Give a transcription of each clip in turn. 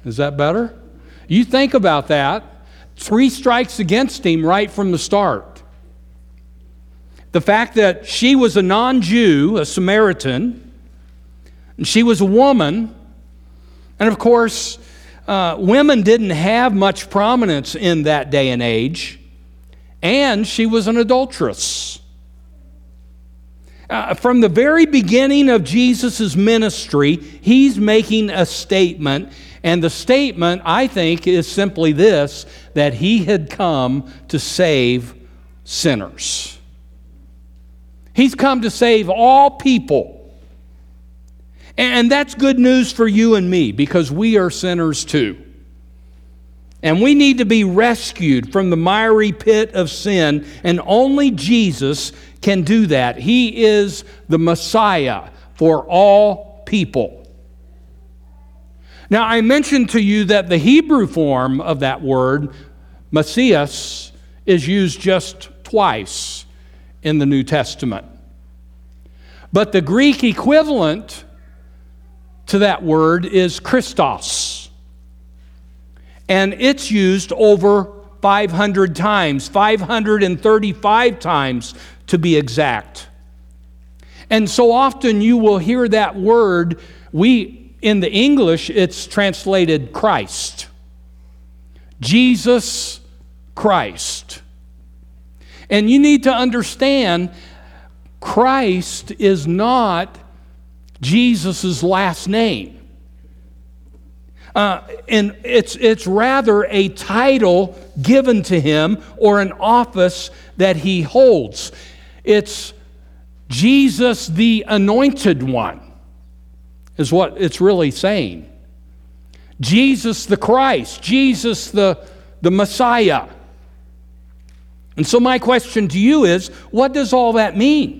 Is that better? You think about that. 3 strikes against him right from the start. The fact that she was a non-Jew, a Samaritan, and she was a woman, and of course, women didn't have much prominence in that day and age, and she was an adulteress. From the very beginning of Jesus' ministry, he's making a statement, and the statement, I think, is simply this, that he had come to save sinners. He's come to save all people. And that's good news for you and me, because we are sinners too. And we need to be rescued from the miry pit of sin, and only Jesus can do that. He is the Messiah for all people. Now, I mentioned to you that the Hebrew form of that word, Messias, is used just twice in the New Testament. But the Greek equivalent to that word is Christos. And it's used over 500 times, 535 times to be exact. And so often you will hear that word, in the English, it's translated Christ. Jesus Christ. And you need to understand, Christ is not Jesus' last name. And it's rather a title given to him, or an office that he holds. It's Jesus the Anointed One, is what it's really saying. Jesus the Christ, Jesus the Messiah. And so my question to you is, what does all that mean?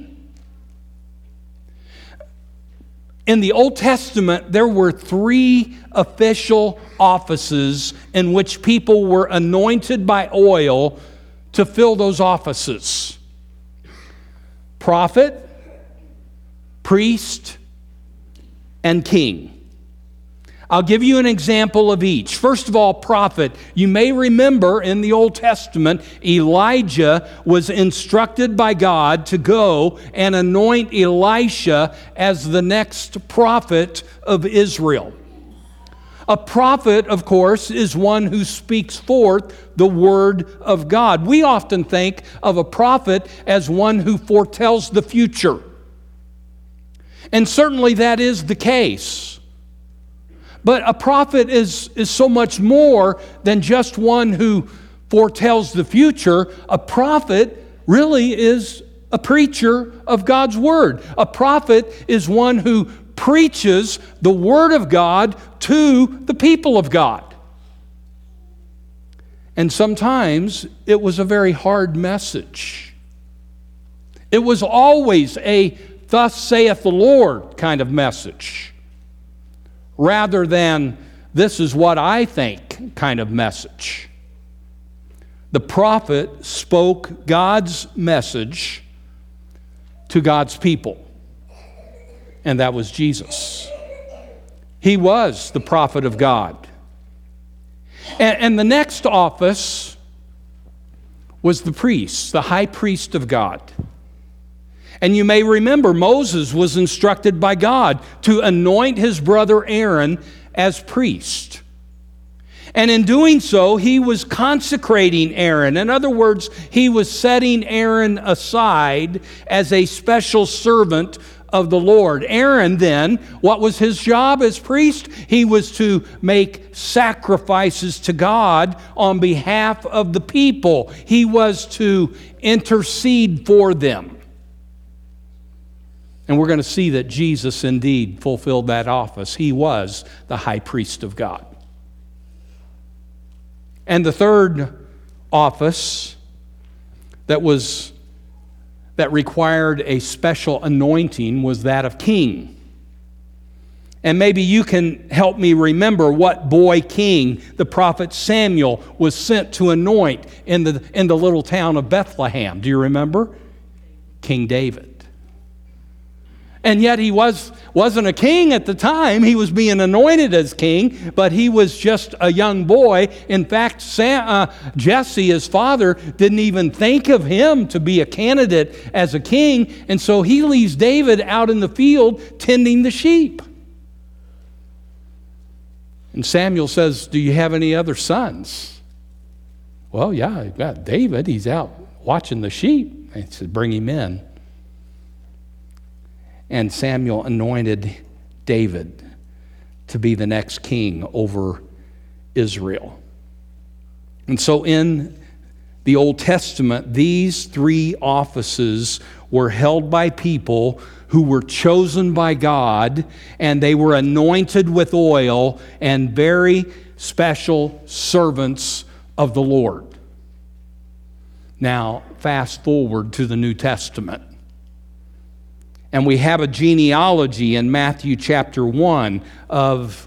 In the Old Testament, there were 3 official offices in which people were anointed by oil to fill those offices: prophet, priest, and king. I'll give you an example of each. First of all, prophet. You may remember in the Old Testament, Elijah was instructed by God to go and anoint Elisha as the next prophet of Israel. A prophet, of course, is one who speaks forth the word of God. We often think of a prophet as one who foretells the future. And certainly that is the case. But a prophet is so much more than just one who foretells the future. A prophet really is a preacher of God's word. A prophet is one who preaches the word of God to the people of God. And sometimes it was a very hard message. It was always a "thus saith the Lord" kind of message, rather than "this is what I think" kind of message. The prophet spoke God's message to God's people, and that was Jesus. He was the prophet of God. And the next office was the priest, the high priest of God. And you may remember Moses was instructed by God to anoint his brother Aaron as priest. And in doing so, he was consecrating Aaron. In other words, he was setting Aaron aside as a special servant of the Lord. Aaron then, what was his job as priest? He was to make sacrifices to God on behalf of the people. He was to intercede for them. And we're going to see that Jesus indeed fulfilled that office. He was the high priest of God. And the third office that required a special anointing was that of king. And maybe you can help me remember what boy king the prophet Samuel was sent to anoint in the little town of Bethlehem. Do you remember? King David. And yet he wasn't a king at the time. He was being anointed as king, but he was just a young boy. In fact, Jesse, his father, didn't even think of him to be a candidate as a king. And so he leaves David out in the field tending the sheep. And Samuel says, "Do you have any other sons?" "Well, yeah, I've got David. He's out watching the sheep." And he said, "Bring him in." And Samuel anointed David to be the next king over Israel. And so in the Old Testament, these three offices were held by people who were chosen by God, and they were anointed with oil and very special servants of the Lord. Now, fast forward to the New Testament. And we have a genealogy in Matthew chapter 1 of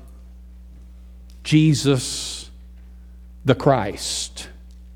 Jesus the Christ,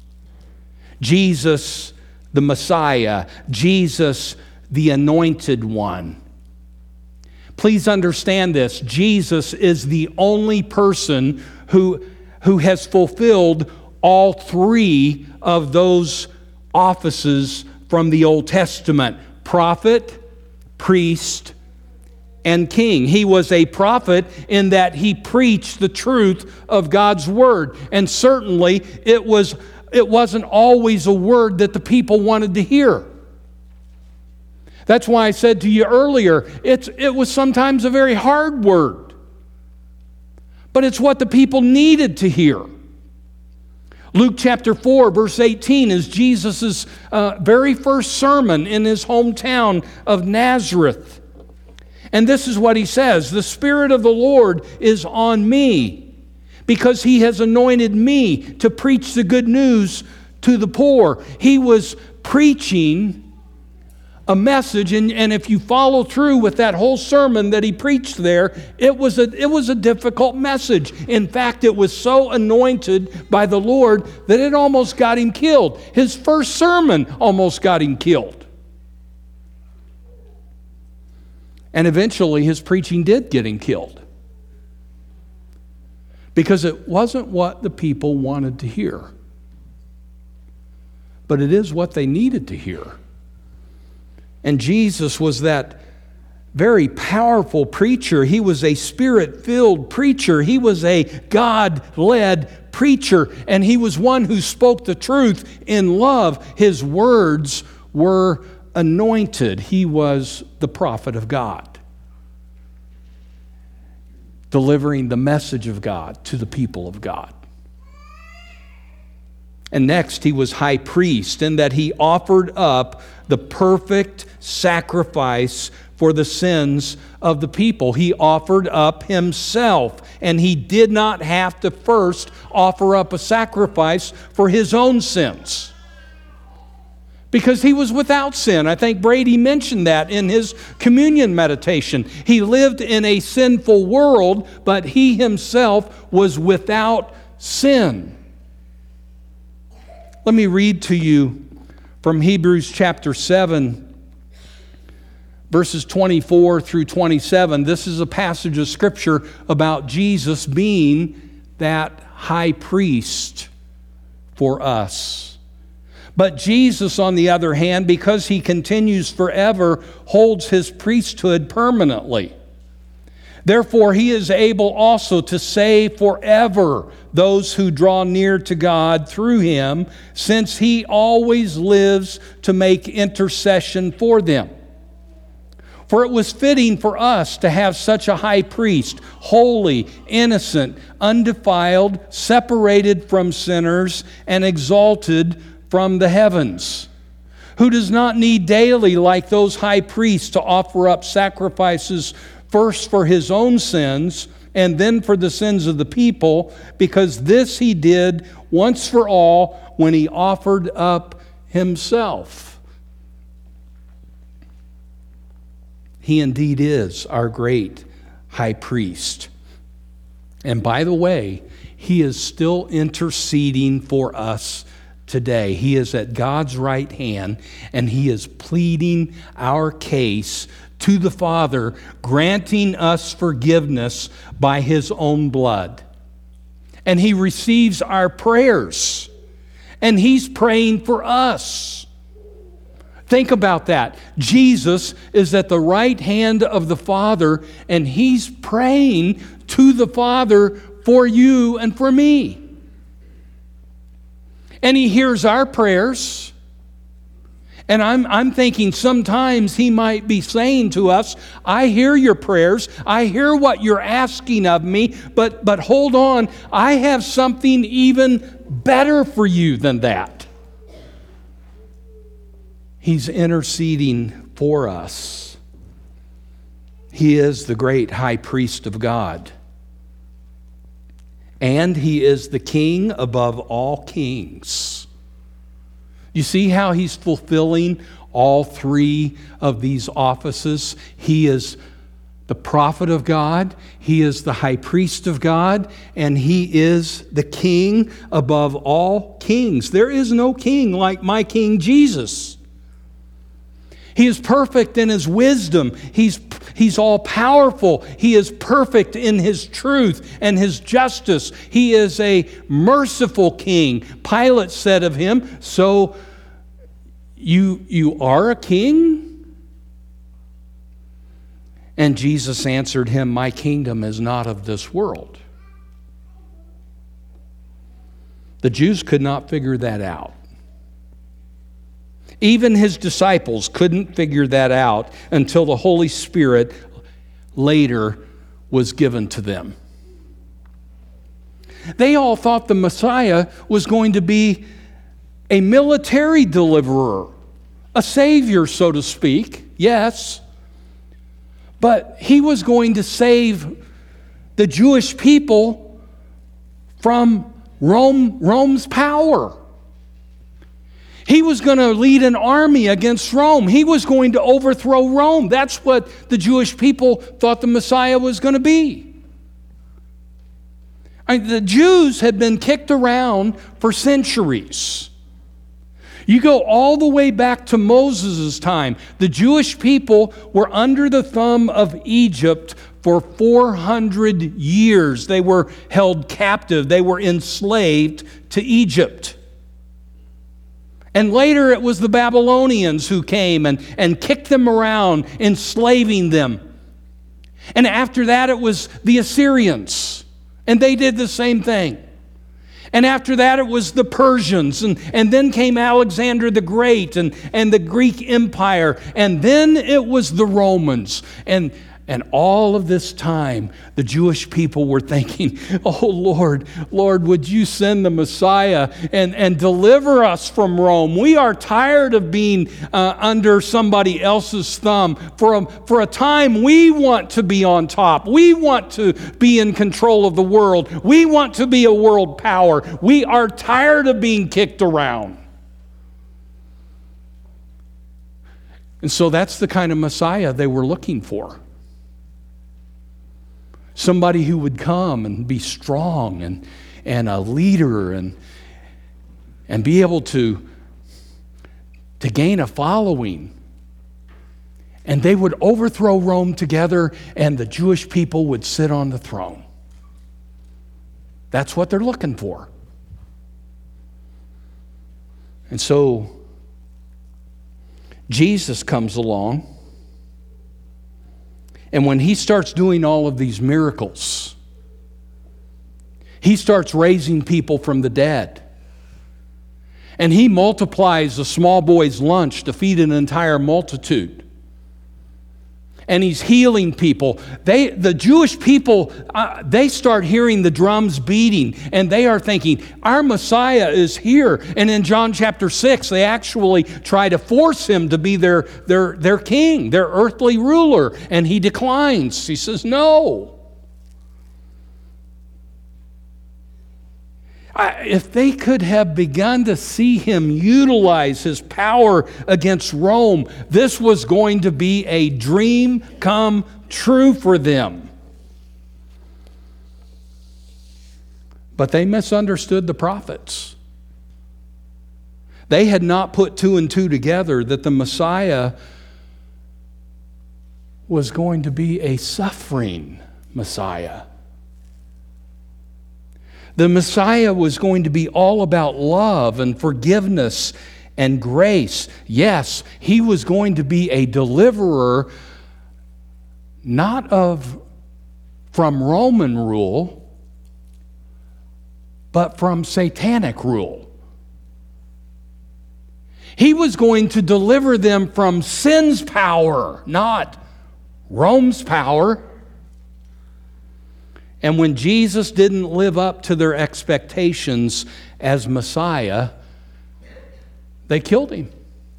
Jesus the Messiah, Jesus the Anointed One. Please understand this. Jesus is the only person who has fulfilled all three of those offices from the Old Testament: prophet, priest, and king. He was a prophet in that he preached the truth of God's word. And certainly it wasn't always a word that the people wanted to hear. That's why I said to you earlier, it was sometimes a very hard word. But it's what the people needed to hear. Luke chapter 4, verse 18 is Jesus' very first sermon in his hometown of Nazareth. And this is what he says: "The Spirit of the Lord is on me, because he has anointed me to preach the good news to the poor." He was preaching a message, and if you follow through with that whole sermon that he preached there, it was a difficult message. In fact, it was so anointed by the Lord that it almost got him killed. His first sermon almost got him killed. And eventually his preaching did get him killed, because it wasn't what the people wanted to hear, but it is what they needed to hear. And Jesus was that very powerful preacher. He was a Spirit-filled preacher. He was a God-led preacher. And he was one who spoke the truth in love. His words were anointed. He was the prophet of God, delivering the message of God to the people of God. And next, he was high priest, in that he offered up the perfect sacrifice for the sins of the people. He offered up himself, and he did not have to first offer up a sacrifice for his own sins, because he was without sin. I think Brady mentioned that in his communion meditation. He lived in a sinful world, but he himself was without sin. Let me read to you from Hebrews chapter 7, verses 24 through 27. This is a passage of Scripture about Jesus being that high priest for us. But Jesus, on the other hand, because he continues forever, holds his priesthood permanently. Therefore, he is able also to save forever those who draw near to God through him, since he always lives to make intercession for them. For it was fitting for us to have such a high priest, holy, innocent, undefiled, separated from sinners, and exalted from the heavens, who does not need daily, like those high priests, to offer up sacrifices first for his own sins and then for the sins of the people, because this he did once for all when he offered up himself. He indeed is our great high priest. And by the way, he is still interceding for us today. He is at God's right hand, and he is pleading our case to the Father, granting us forgiveness by his own blood. And he receives our prayers, and he's praying for us. Think about that. Jesus is at the right hand of the Father, and he's praying to the Father for you and for me. And he hears our prayers. And I'm thinking sometimes he might be saying to us, I hear your prayers, I hear what you're asking of me, but hold on, I have something even better for you than that. He's interceding for us. He is the great high priest of God. And he is the king above all kings. You see how he's fulfilling all three of these offices? He is the prophet of God, he is the high priest of God, and he is the king above all kings. There is no king like my King Jesus. He is perfect in his wisdom. He's all powerful. He is perfect in his truth and his justice. He is a merciful king. Pilate said of him, so you are a king? And Jesus answered him, my kingdom is not of this world. The Jews could not figure that out. Even his disciples couldn't figure that out until the Holy Spirit later was given to them. They all thought the Messiah was going to be a military deliverer, a savior, so to speak, yes. But he was going to save the Jewish people from Rome's power. He was going to lead an army against Rome. He was going to overthrow Rome. That's what the Jewish people thought the Messiah was going to be. The Jews had been kicked around for centuries. You go all the way back to Moses' time. The Jewish people were under the thumb of Egypt for 400 years. They were held captive. They were enslaved to Egypt. And later it was the Babylonians who came and kicked them around, enslaving them. And after that it was the Assyrians, and they did the same thing. And after that it was the Persians, and then came Alexander the Great and the Greek Empire, and then it was the Romans. And all of this time, the Jewish people were thinking, oh Lord, would you send the Messiah and deliver us from Rome? We are tired of being under somebody else's thumb. For a time, we want to be on top. We want to be in control of the world. We want to be a world power. We are tired of being kicked around. And so that's the kind of Messiah they were looking for. Somebody who would come and be strong and a leader and be able to gain a following. And they would overthrow Rome together, and the Jewish people would sit on the throne. That's what they're looking for. And so Jesus comes along. And when he starts doing all of these miracles, he starts raising people from the dead. And he multiplies a small boy's lunch to feed an entire multitude. And he's healing people. The Jewish people, they start hearing the drums beating, and they are thinking, our Messiah is here. And in John chapter 6, they actually try to force him to be their king, their earthly ruler, and he declines. He says, no. If they could have begun to see him utilize his power against Rome, this was going to be a dream come true for them. But they misunderstood the prophets. They had not put two and two together that the Messiah was going to be a suffering Messiah. The Messiah was going to be all about love and forgiveness and grace. Yes, he was going to be a deliverer, not from Roman rule, but from satanic rule. He was going to deliver them from sin's power, not Rome's power. And when Jesus didn't live up to their expectations as Messiah, they killed him.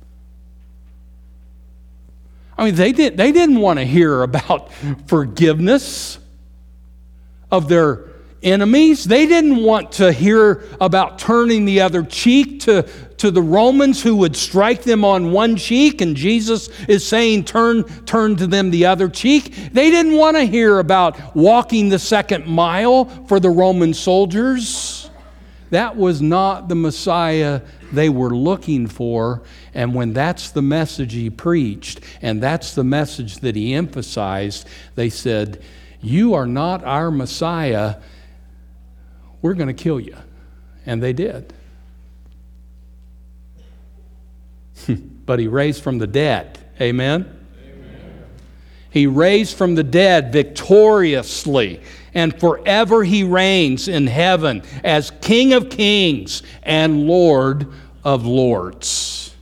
I mean, they didn't want to hear about forgiveness of their enemies. They didn't want to hear about turning the other cheek to the Romans who would strike them on one cheek, and Jesus is saying, turn to them the other cheek. They didn't want to hear about walking the second mile for the Roman soldiers. That was not the Messiah they were looking for. And when that's the message he preached, and that's the message that he emphasized, they said, "You are not our Messiah. We're going to kill you." And they did. But he raised from the dead. Amen? Amen? He raised from the dead victoriously, and forever he reigns in heaven as King of Kings and Lord of Lords.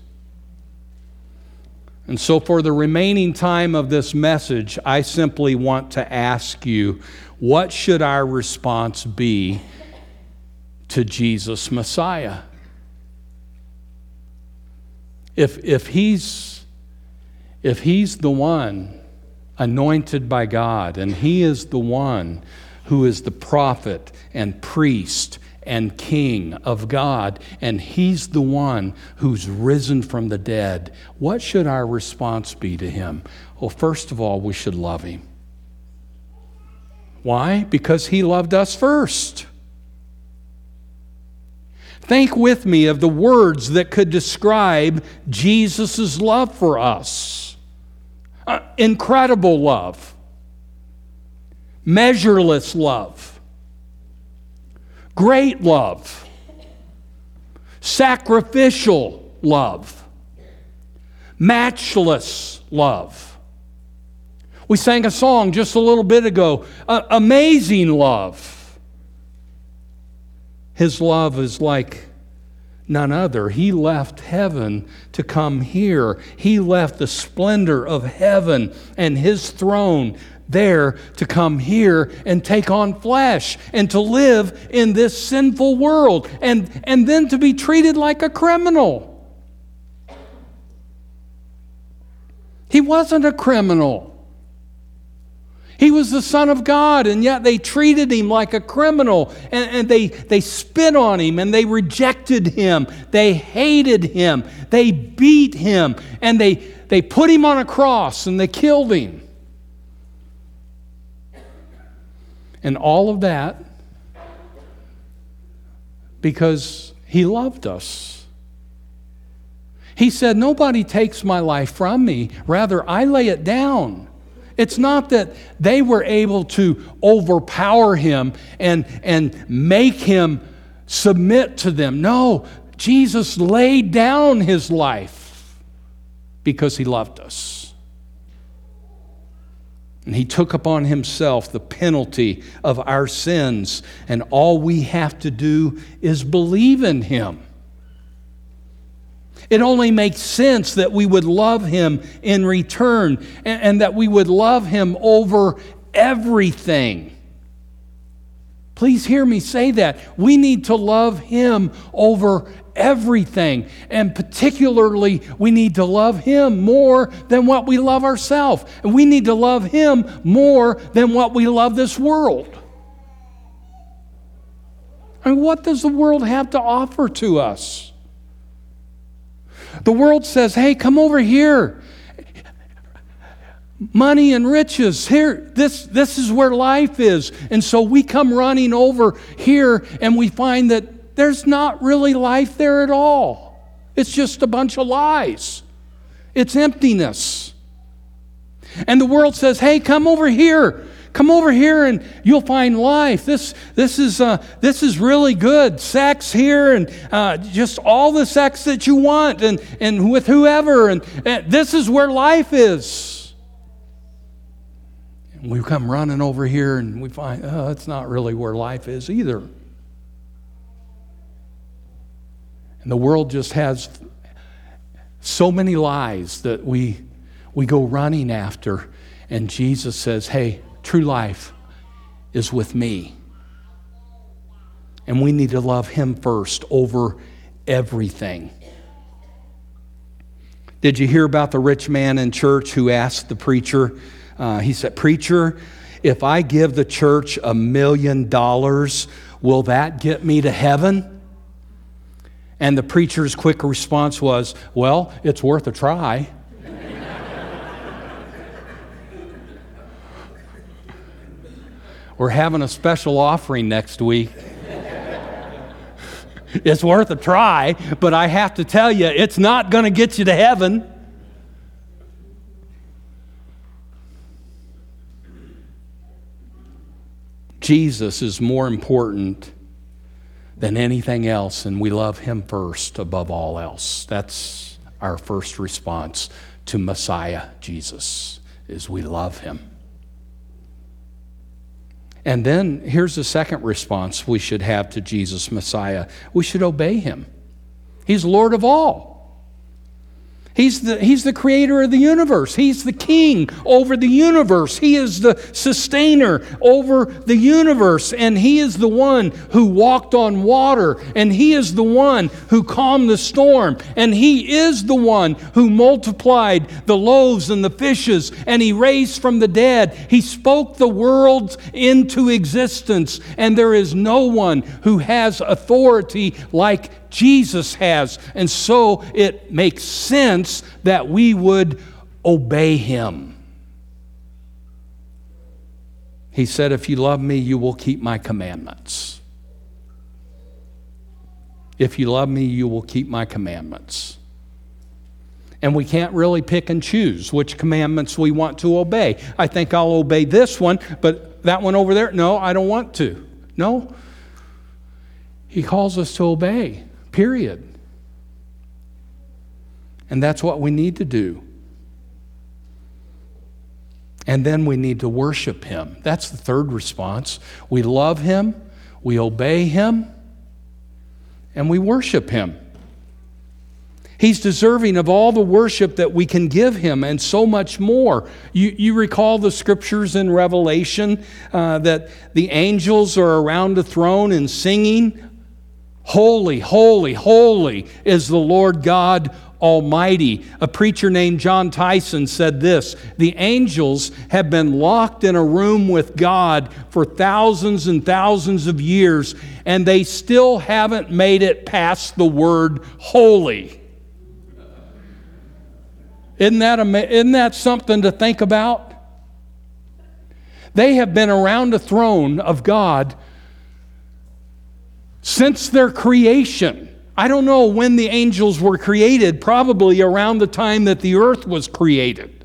And so for the remaining time of this message, I simply want to ask you, what should our response be to Jesus Messiah? If he's the one anointed by God, and he is the one who is the prophet and priest and king of God, and he's the one who's risen from the dead, what should our response be to him? Well, first of all, we should love him. Why? Because he loved us first. Think with me of the words that could describe Jesus' love for us. Incredible love. Measureless love. Great love. Sacrificial love. Matchless love. We sang a song just a little bit ago. Amazing love. His love is like none other. He left heaven to come here. He left the splendor of heaven and his throne there to come here and take on flesh and to live in this sinful world and then to be treated like a criminal. He wasn't a criminal. He was the Son of God, and yet they treated him like a criminal, and they spit on him, and they rejected him. They hated him. They beat him, and they put him on a cross, and they killed him. And all of that because he loved us. He said, "Nobody takes my life from me. Rather, I lay it down." It's not that they were able to overpower him and make him submit to them. No, Jesus laid down his life because he loved us. And he took upon himself the penalty of our sins, and all we have to do is believe in him. It only makes sense that we would love him in return, and that we would love him over everything. Please hear me say that. We need to love him over everything. And particularly, we need to love him more than what we love ourselves. And we need to love him more than what we love this world. I mean, what does the world have to offer to us? The world says, "Hey, come over here. Money and riches. Here, this is where life is." And so we come running over here, and we find that there's not really life there at all. It's just a bunch of lies. It's emptiness. And the world says, hey, come over here. Come over here and you'll find life. This is really good. Sex here and just all the sex that you want and with whoever. And this is where life is. And we come running over here and we find, oh, that's not really where life is either. And the world just has so many lies that we go running after. And Jesus says, hey, true life is with me. And we need to love Him first over everything. Did you hear about the rich man in church who asked the preacher, he said, preacher, if I give the church $1 million, will that get me to heaven? And the preacher's quick response was, well, it's worth a try. We're having a special offering next week. It's worth a try, but I have to tell you, it's not going to get you to heaven. Jesus is more important than anything else, and we love Him first above all else. That's our first response to Messiah Jesus, is we love Him. And then here's the second response we should have to Jesus Messiah. We should obey Him. He's Lord of all. He's the creator of the universe. He's the king over the universe. He is the sustainer over the universe. And He is the one who walked on water. And He is the one who calmed the storm. And He is the one who multiplied the loaves and the fishes. And He raised from the dead. He spoke the world into existence. And there is no one who has authority like Jesus has. And so it makes sense that we would obey Him. He said, if you love me, you will keep my commandments. If you love me, you will keep my commandments. And we can't really pick and choose which commandments we want to obey. I think I'll obey this one, but that one over there, no, I don't want to. No. He calls us to obey. Period. And that's what we need to do. And then we need to worship Him. That's the third response. We love Him, we obey Him, and we worship Him. He's deserving of all the worship that we can give Him and so much more. You recall the scriptures in Revelation that the angels are around the throne and singing, holy, holy, holy is the Lord God Almighty. A preacher named John Tyson said this: the angels have been locked in a room with God for thousands and thousands of years, and they still haven't made it past the word holy. Isn't that something to think about? They have been around the throne of God since their creation. I don't know when the angels were created, probably around the time that the earth was created.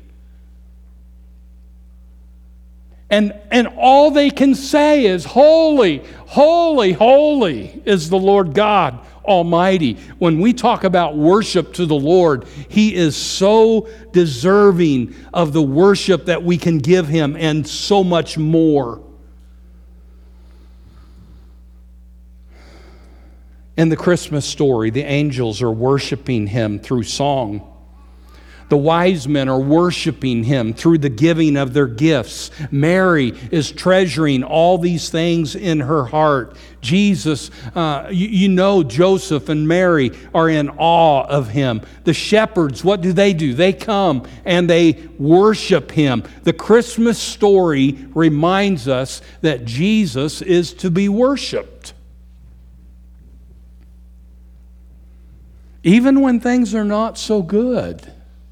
And all they can say is, holy, holy, holy is the Lord God Almighty. When we talk about worship to the Lord, He is so deserving of the worship that we can give Him and so much more. In the Christmas story, the angels are worshiping Him through song. The wise men are worshiping Him through the giving of their gifts. Mary is treasuring all these things in her heart. Jesus, Joseph and Mary are in awe of Him. The shepherds, what do? They come and they worship Him. The Christmas story reminds us that Jesus is to be worshiped. Even when things are not so good,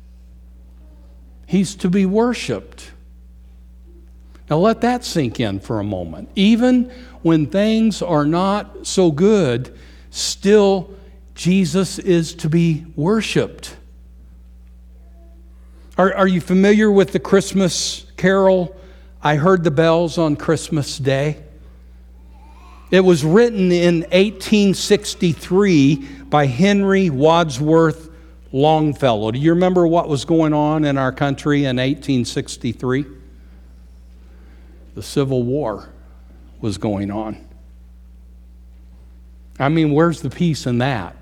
He's to be worshiped. Now let that sink in for a moment. Even when things are not so good, still Jesus is to be worshiped. Are you familiar with the Christmas carol, I Heard the Bells on Christmas Day? It was written in 1863 by Henry Wadsworth Longfellow. Do you remember what was going on in our country in 1863? The Civil War was going on. I mean, where's the peace in that?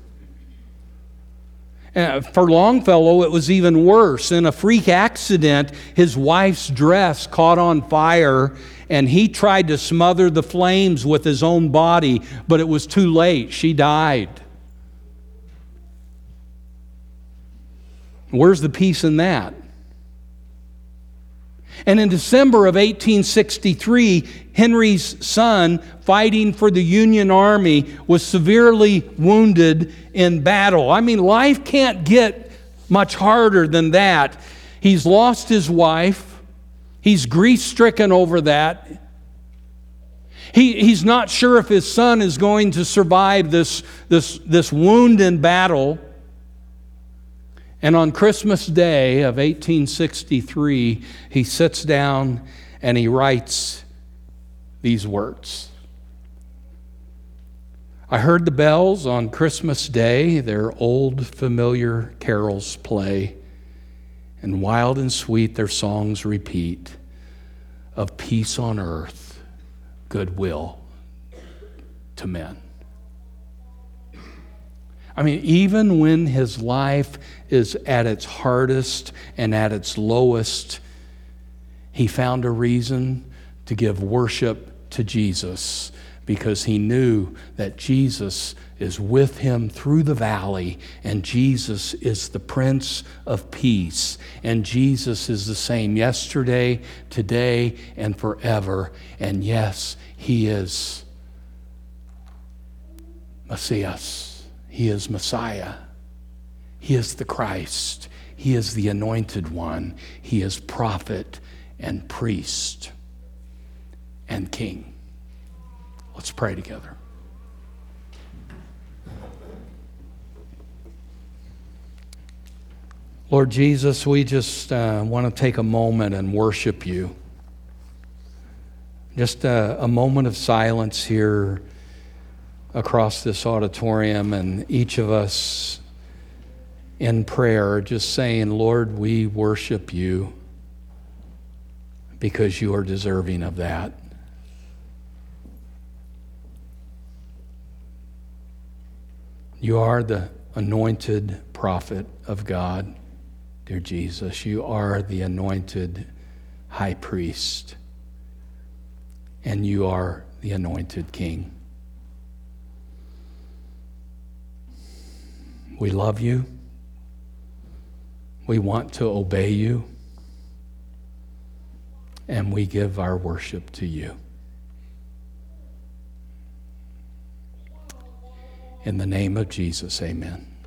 For Longfellow, it was even worse. In a freak accident, his wife's dress caught on fire, and he tried to smother the flames with his own body, but it was too late. She died. Where's the peace in that? And in December of 1863, Henry's son, fighting for the Union Army, was severely wounded in battle. I mean, life can't get much harder than that. He's lost his wife. He's grief-stricken over that. He's not sure if his son is going to survive this wound in battle. And on Christmas Day of 1863, he sits down and he writes these words. I heard the bells on Christmas Day, their old familiar carols play, and wild and sweet their songs repeat, of peace on earth, goodwill to men. I mean, even when his life is at its hardest and at its lowest, he found a reason to give worship to Jesus, because he knew that Jesus is with him through the valley, and Jesus is the Prince of Peace, and Jesus is the same yesterday, today, and forever. And yes, he is Messias. He is Messiah. He is the Christ. He is the Anointed One. He is prophet and priest and king. Let's pray together. Lord Jesus, we just want to take a moment and worship you. Just a moment of silence here across this auditorium, and each of us in prayer just saying, Lord, we worship you because you are deserving of that. You are the anointed prophet of God, dear Jesus. You are the anointed high priest, and you are the anointed king. We love you. We want to obey you. And we give our worship to you. In the name of Jesus, amen.